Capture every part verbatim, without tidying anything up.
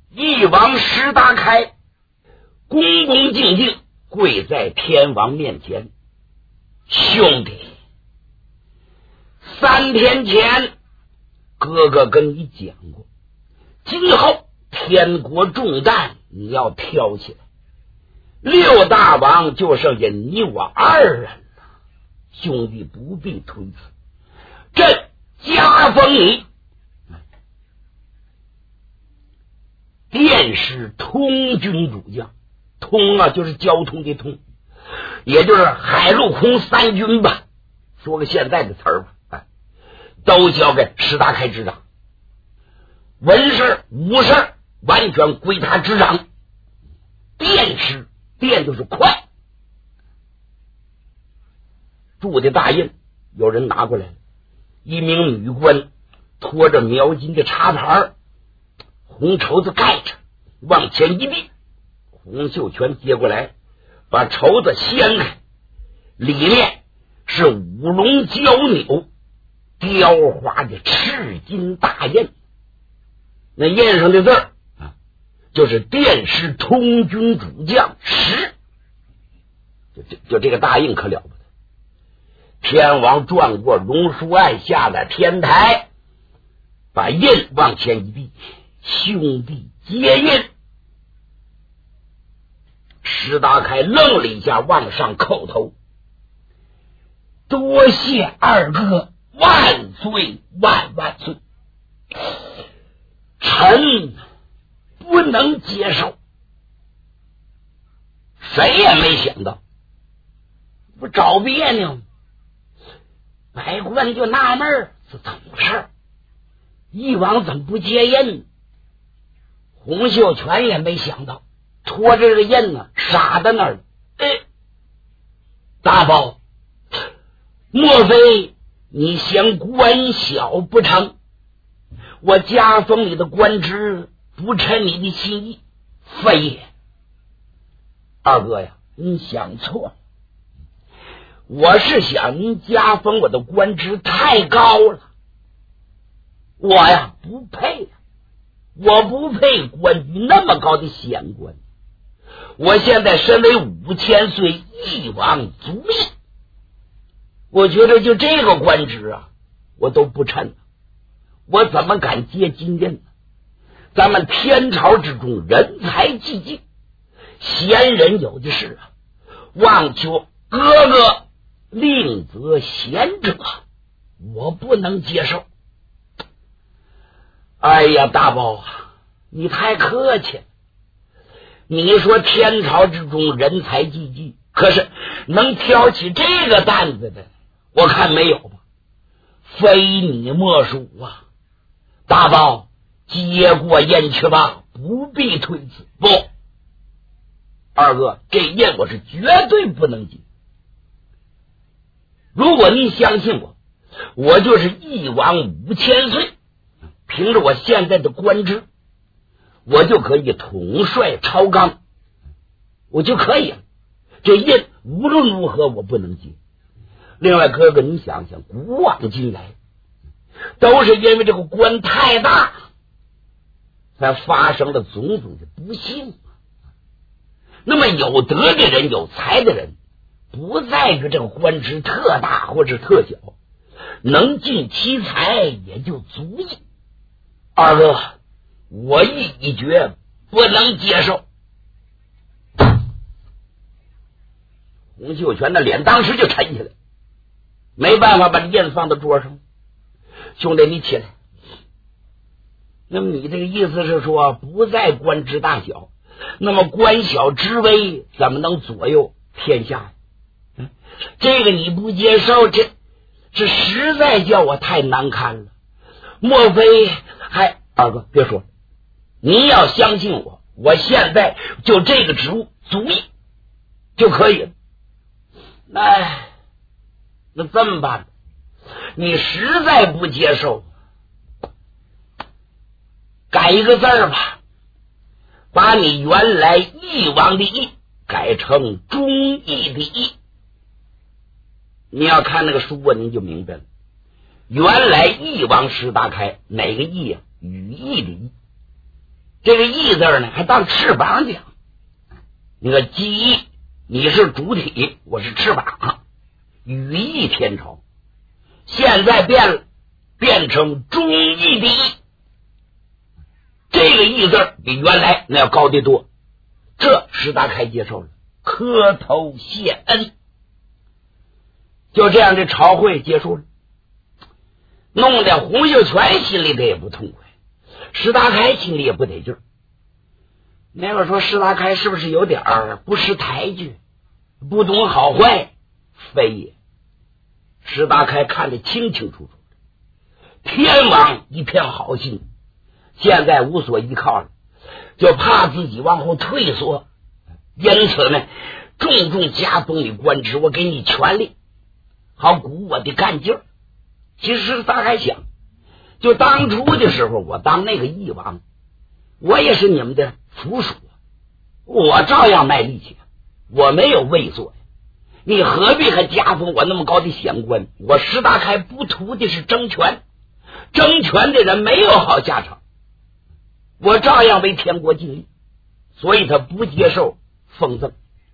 翼王石达开恭恭敬敬跪在天王面前，兄弟，三天前哥哥跟你讲过，今后天国重担你要挑起来，六大王就剩下你我二人了，兄弟不必推辞，朕加封你殿试通军主将。通啊就是交通的通，也就是海陆空三军吧，说个现在的词儿吧，哎，都交给石达开执掌，文事武事完全归他执掌。殿试，殿就是快，铸的大印有人拿过来了，一名女官拖着描金的插牌，红绸子盖着，往前一递，洪秀全接过来，把绸子掀开，里面是五龙交钮雕花的赤金大印，那印上的字儿啊，就是殿试通军主将石，就就就这个大印可了不得。天王转过龙书案，下了天台，把印往前一递，兄弟接印。石达开愣了一下，往上叩头，多谢二哥，万岁万万岁，臣不能接受。谁也没想到，不找别扭吗？百官就纳闷儿，是怎么回事？翼王怎么不接印？洪秀全也没想到，拖着这个印呢，傻在那儿。哎，大宝，莫非你嫌官小不成？我加封你的官职不称你的心意，非也。二哥呀，你想错了。我是想您加封我的官职太高了，我呀不配呀，我不配官居那么高的显官。我现在身为五千岁翼王族裔，我觉得就这个官职啊，我都不称，我怎么敢接金印呢？咱们天朝之中人才济济，贤人有的是啊，望求哥哥另择贤者，我不能接受。哎呀，大宝啊，你太客气了。你说天朝之中人才济济，可是能挑起这个担子的，我看没有吧？非你莫属啊！大宝，接过印去吧，不必推辞。不，二哥，这印我是绝对不能接。如果你相信我，我就是翼王五千岁，凭着我现在的官职，我就可以统帅朝纲，我就可以了。这印无论如何我不能接。另外哥哥，你想想，古往今来都是因为这个官太大，才发生了种种的不幸。那么有德的人，有才的人，不在于这个官职特大或者特小，能尽其才也就足矣。二哥，我意已决，不能接受。洪秀全的脸当时就沉下来，没办法把印放到桌上。兄弟，你起来。那么你这个意思是说，不在官职大小，那么官小职微怎么能左右天下？嗯，这个你不接受，这这实在叫我太难堪了。莫非还二哥别说，你要相信我，我现在就这个职务足以就可以了。那那这么办？你实在不接受，改一个字儿吧，把你原来翼王的翼改成忠义的义。你要看那个书啊，您就明白了。原来翼王石达开哪个义啊？羽翼的翼。 这个翼字呢还当翅膀讲。那个机你是主体，我是翅膀，语义天朝。现在变了，变成忠义第一，这个义字比原来那要高得多。这石达开接受了，磕头谢恩。就这样，这朝会结束了，弄得洪秀全心里头也不痛快，石达开心里也不得劲儿。那个说石达开是不是有点儿不识抬举，不懂好坏？非也，石达开看得清清楚楚，天王一片好心，现在无所依靠了，就怕自己往后退缩，因此呢，重重加封你官职，我给你权力，好鼓我的干劲儿。其实大概想，就当初的时候，我当那个义王，我也是你们的附属，我照样卖力气，我没有畏缩。你何必还加封我那么高的显官？我石达开不图的是争权，争权的人没有好下场，我照样为天国尽力，所以他不接受封赠。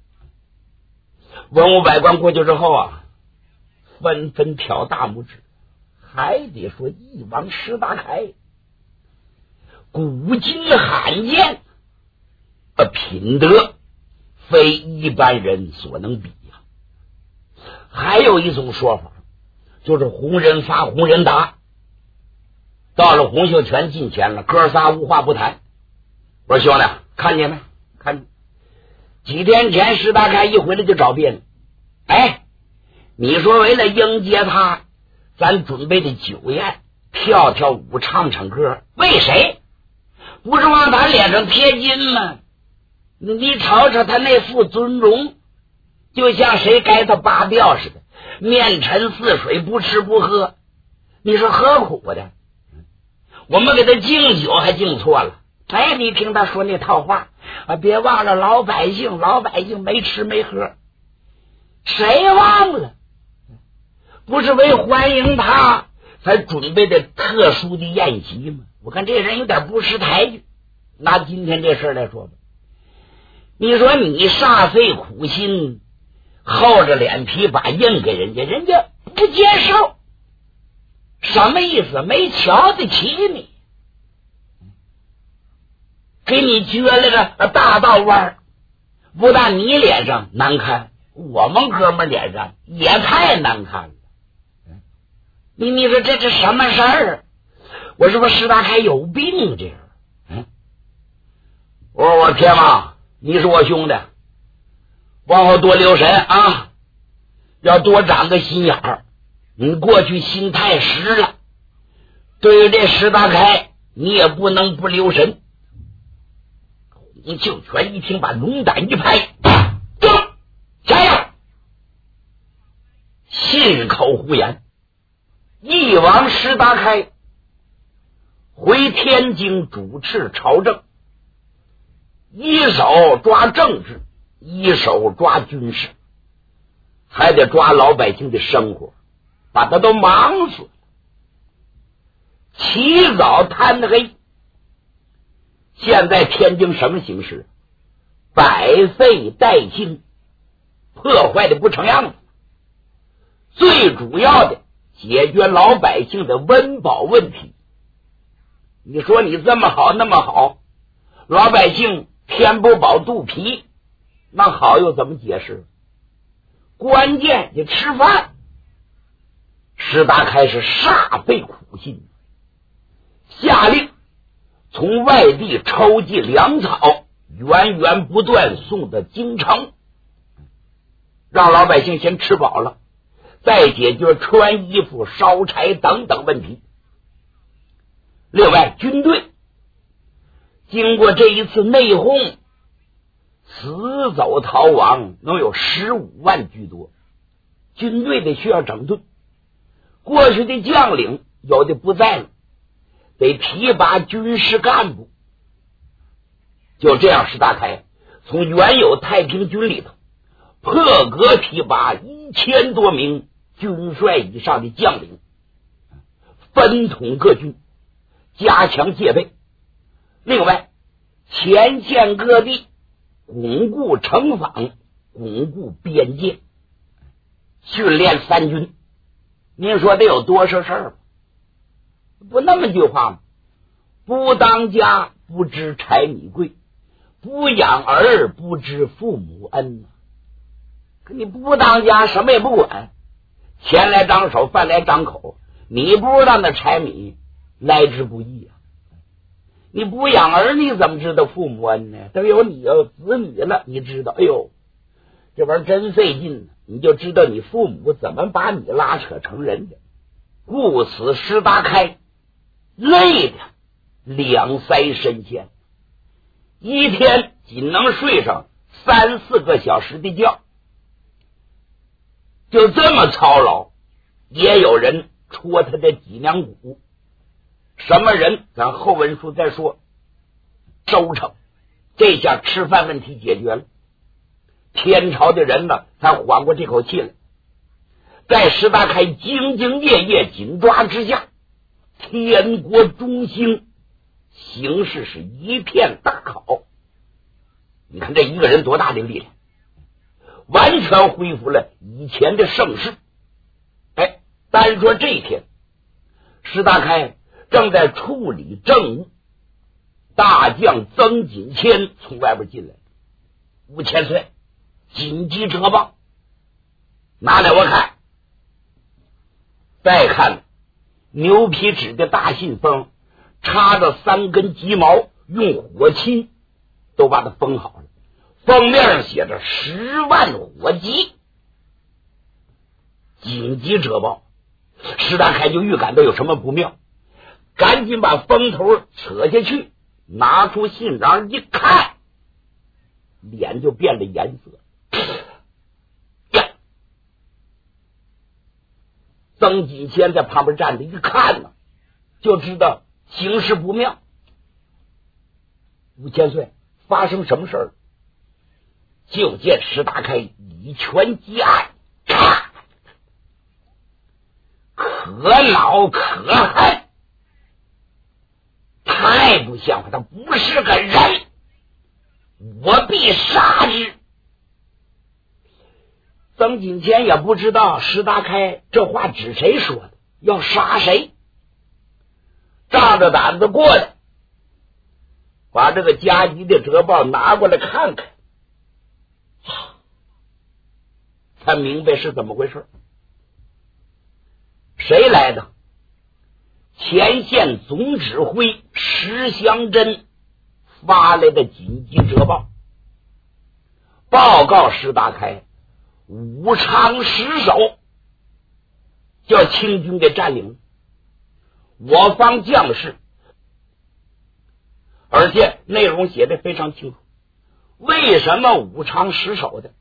文武百官过去之后啊，纷纷挑大拇指，还得说义王石达开古今罕见，呃，品德非一般人所能比呀。还有一种说法，就是红人发红人答。到了洪秀全近前了，哥仨无话不谈。我说兄弟，看见没？看见几天前石达开一回来就找别人，哎，你说为了迎接他，咱准备的酒宴，跳跳舞，唱唱歌，为谁？不是往他脸上贴金吗？你瞅瞅他那副尊容，就像谁该他拔掉似的，面沉似水，不吃不喝，你说何苦的？我们给他敬酒还敬错了。哎，你听他说那套话啊，别忘了老百姓，老百姓没吃没喝，谁忘了？不是为欢迎他才准备的特殊的宴席吗？我看这人有点不识抬举。拿今天这事来说吧，你说你煞费苦心，厚着脸皮把印给人家，人家不接受，什么意思？没瞧得起你，给你撅了个大道弯，不但你脸上难看，我们哥们脸上也太难看了。你你说这是什么事儿？我是不是石达开有病这样？嗯，我说我天王，你是我兄弟，往后多留神啊，要多长个心眼儿。你过去心太实了，对于这石达开，你也不能不留神。洪秀全一听，把龙胆一拍，走，下样，信口胡言。义王石达开回天津主持朝政，一手抓政治，一手抓军事，还得抓老百姓的生活，把他都忙死了。起早贪黑，现在天津什么形势？百废待兴，破坏的不成样子。最主要的解决老百姓的温饱问题。你说你这么好那么好，老百姓天不饱肚皮，那好又怎么解释？关键得吃饭。石达开是煞费苦心，下令从外地抽集粮草，源源不断送到京城，让老百姓先吃饱了，再解决穿衣服、烧柴等等问题。另外，军队经过这一次内讧，死走逃亡能有十五万居多，军队得需要整顿。过去的将领有的不在了，得提拔军事干部。就这样，石达开从原有太平军里头破格提拔一千多名军帅以上的将领，分统各军，加强戒备。另外， 前线各地巩固城防，巩固边界，训练三军。您说得有多少事儿？不那么句话吗？不当家不知柴米贵，不养儿不知父母恩。可你不当家，什么也不管，钱来张手，饭来张口，你不知道那柴米来之不易啊！你不养儿，你怎么知道父母恩呢？等有你有子女了，你知道，哎呦，这玩意儿真费劲，你就知道你父母怎么把你拉扯成人的。故此石达开累的两腮深陷，一天仅能睡上三四个小时的觉，就这么操劳。也有人戳他的脊梁骨，什么人咱后文书再说。收成，这下吃饭问题解决了，天朝的人呢才缓过这口气来。在石达开兢兢业业紧抓之下，天国中兴，形势是一片大好。你看这一个人多大的力量，完全恢复了以前的盛世。哎，单说这一天，石达开正在处理政务，大将曾锦谦从外边进来，五千岁紧急折报，拿来我看。再看牛皮纸的大信封，插着三根鸡毛，用火漆都把它封好了，封面上写着十万火急，紧急折报。石达开就预感到有什么不妙，赶紧把封头扯下去，拿出信章一看，脸就变了颜色。呀！曾锦谦在旁边站着，一看呢，就知道形势不妙。五千岁，发生什么事儿？就见石达开以拳击案，咔！可恼可恨，太不像话，他不是个人，我必杀之。曾锦谦也不知道石达开这话指谁说的，要杀谁，仗着胆子过来，把这个加急的折报拿过来看看，他明白是怎么回事。谁来的？前线总指挥石祥珍发来的紧急折报，报告石达开，武昌失守，叫清军给占领了。我方将士，而且内容写得非常清楚，为什么武昌失守的？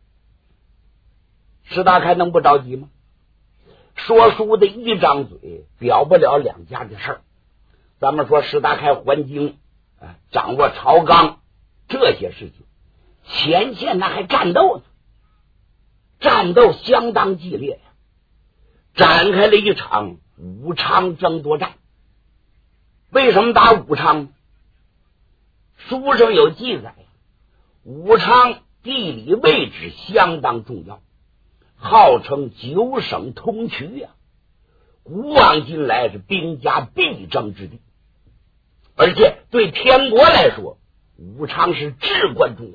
石达开能不着急吗？说书的一张嘴表不了两家的事儿。咱们说石达开还京，啊，掌握朝纲这些事情，前线那还战斗呢，战斗相当激烈呀，展开了一场武昌争夺战。为什么打武昌？书上有记载，武昌地理位置相当重要，号称九省通衢呀、啊，古往今来是兵家必争之地，而且对天国来说，武昌是至关重要。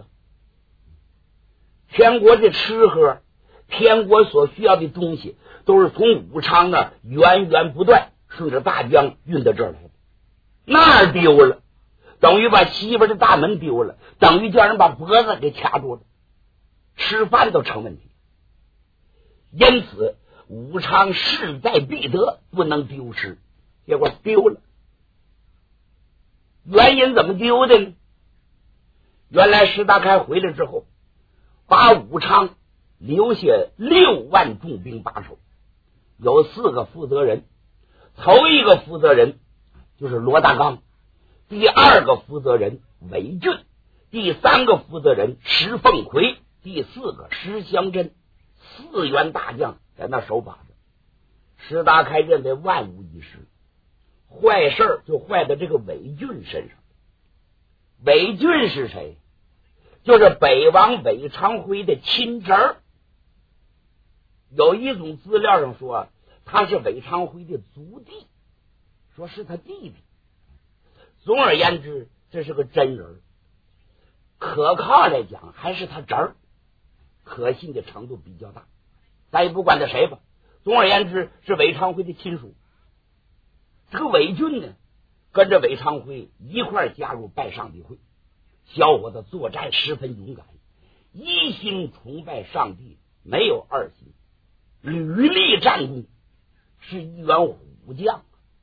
天国的吃喝，天国所需要的东西，都是从武昌那源源不断顺着大江运到这儿来的。那儿丢了，等于把西边的大门丢了，等于叫人把脖子给卡住了，吃饭都成问题。因此武昌势在必得，不能丢失，结果丢了。原因怎么丢的呢？原来石达开回来之后，把武昌留下六万重兵把守，有四个负责人。头一个负责人就是罗大刚，第二个负责人韦俊，第三个负责人石凤奎，第四个石祥珍，四员大将在那守把着。石达开认为万无一失，坏事就坏在这个韦俊身上。 韦俊是谁？就是北王韦昌辉的亲侄儿。有一种资料上说他是韦昌辉的族弟，说是他弟弟。总而言之，这是个真人，可靠来讲还是他侄儿，可信的程度比较大。咱也不管他谁吧，总而言之是韦昌辉的亲属。这个韦俊呢，跟着韦昌辉一块加入拜上帝会。小伙子作战十分勇敢，一心崇拜上帝，没有二心，屡立战功，是一员虎将。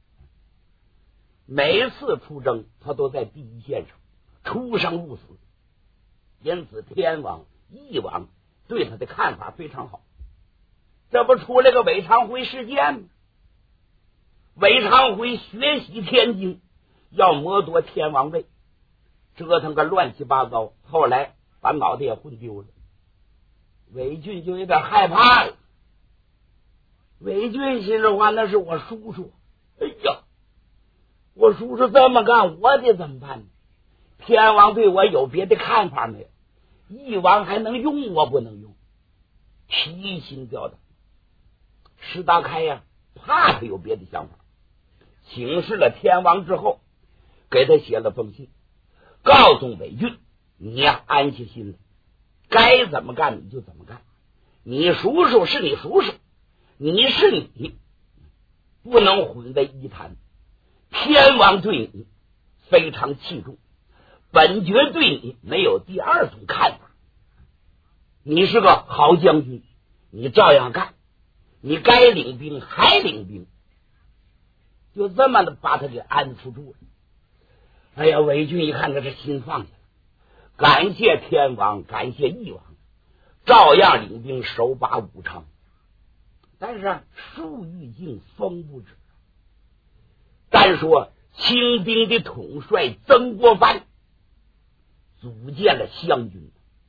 每次出征他都在第一线上出生入死，因此天王翼王对他的看法非常好。这不出来个韦昌辉事件吗？韦昌辉学习天经，要谋夺天王位，折腾个乱七八糟，后来把脑袋也混丢了。韦俊就有点害怕了。韦俊心里话，那是我叔叔，哎呀，我叔叔这么干，我得怎么办呢？天王对我有别的看法没有？翼王还能用我不能用？提心吊胆。石达开呀、啊，怕他有别的想法，请示了天王之后，给他写了封信，告诉韦俊，你呀安下心来，该怎么干你就怎么干，你叔叔是你叔叔，你是你，不能混为一谈。天王对你非常器重，本爵对你没有第二种看法。你是个好将军，你照样干，你该领兵还领兵，就这么的把他给安抚住了。哎呀，韦俊一看这是心放下了，感谢天王，感谢翼王，照样领兵手把武昌。但是啊，树欲静风不止。单说清兵的统帅曾国藩组建了湘军，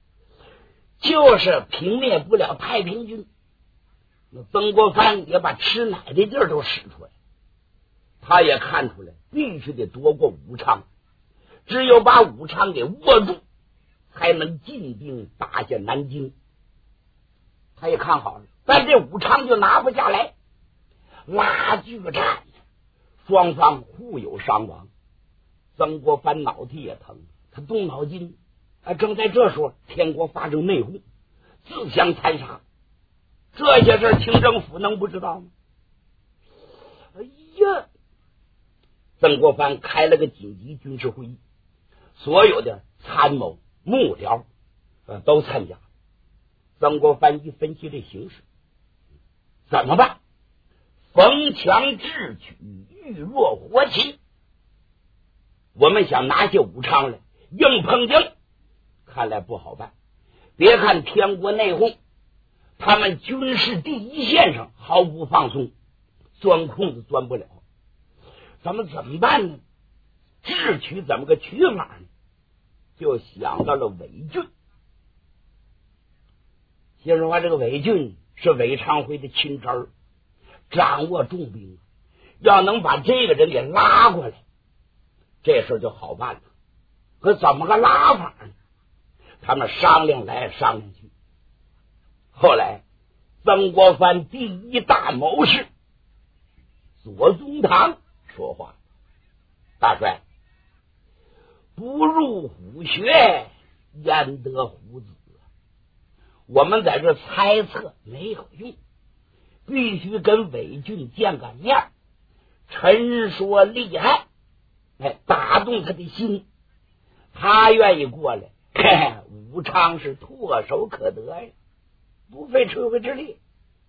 就是平灭不了太平军。那曾国藩也把吃奶的劲儿都使出来，他也看出来必须得夺过武昌，只有把武昌给握住，才能进兵打下南京。他也看好了，但这武昌就拿不下来，拉锯战，双方互有伤亡。曾国藩脑袋也疼，他动脑筋。啊，正在这时候，天国发生内讧，自相残杀。这些事清政府能不知道吗？哎呀，曾国藩开了个紧急军事会议，所有的参谋幕僚、呃、都参加。曾国藩一分析这形势，怎么办？逢强智取，遇弱活擒。我们想拿下武昌来，硬碰硬，看来不好办。别看天国内讧，他们军事第一线上毫不放松，钻空子钻不了。咱们怎么办呢？智取怎么个取法呢？就想到了韦俊。先说话，这个韦俊是韦昌辉的亲侄儿，掌握重兵，要能把这个人给拉过来，这事就好办了。可怎么个拉法呢？他们商量来商量去，后来曾国藩第一大谋士左宗棠说话：大帅，不入虎穴，焉得虎子？我们在这猜测没有用，必须跟韦俊见个面，陈说厉害，哎，打动他的心，他愿意过来，嘿嘿，武昌是唾手可得呀，不费吹灰之力。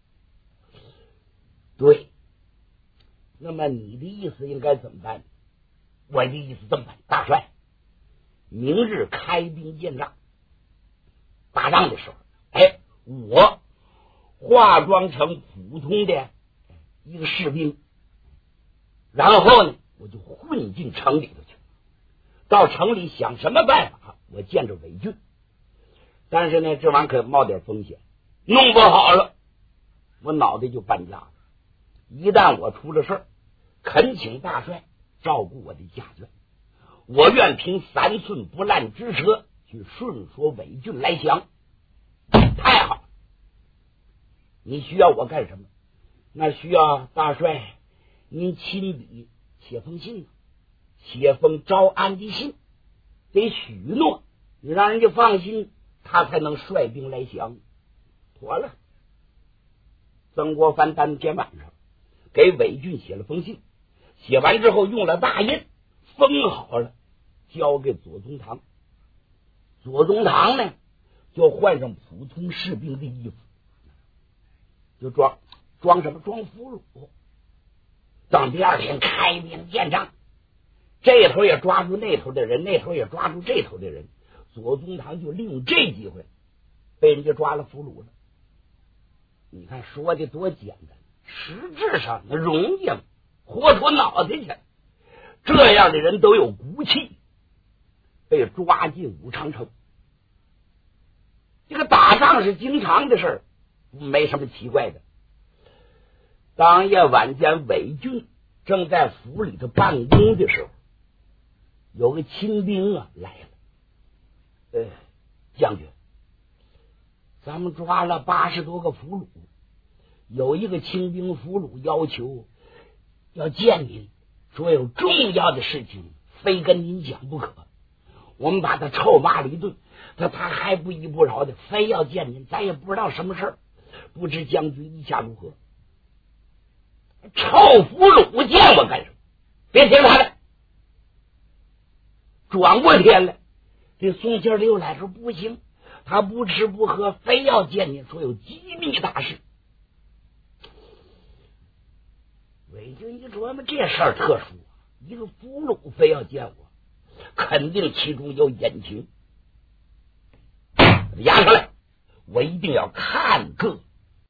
对，那么你的意思应该怎么办？我的意思这么办，大帅，明日开兵见仗，打仗的时候，哎，我化妆成普通的一个士兵，然后呢，我就混进城里头去，到城里想什么办法，我见着韦俊。但是呢，这玩意儿可冒点风险，弄不好了，我脑袋就搬家了。一旦我出了事儿，恳请大帅照顾我的家眷， 我愿凭三寸不烂之舌去顺说伪郡来降。太好，你需要我干什么？那需要大帅您亲笔写封信，写封招安的信，得许诺，你让人家放心，他才能率兵来降。妥了。曾国藩当天晚上给伪郡写了封信，写完之后用了大印封好了，交给左宗棠。左宗棠呢就换上普通士兵的衣服，就装装什么装俘虏。等第二天开兵见仗，这头也抓住那头的人，那头也抓住这头的人，左宗棠就利用这机会被人家抓了俘虏了。你看说的多简单，实质上那容易吗？活脱脑袋去。这样的人都有骨气，被抓进武昌城。这个打仗是经常的事儿，没什么奇怪的。当夜晚间，伪郡正在府里头办公的时候，有个清兵啊来了。呃，将军，咱们抓了八十多个俘虏，有一个清兵俘虏要求要见您，说有重要的事情非跟您讲不可。我们把他臭骂了一顿，他他还不依不饶的，非要见您，咱也不知道什么事儿，不知将军意下如何？臭俘虏见我干什么？别听他的。转过天来，这宋庆龄来说不行，他不吃不喝，非要见你，说有机密大事。伪军一琢磨，这事儿特殊，一个俘虏非要见我，肯定其中有隐情。押上来，我一定要看个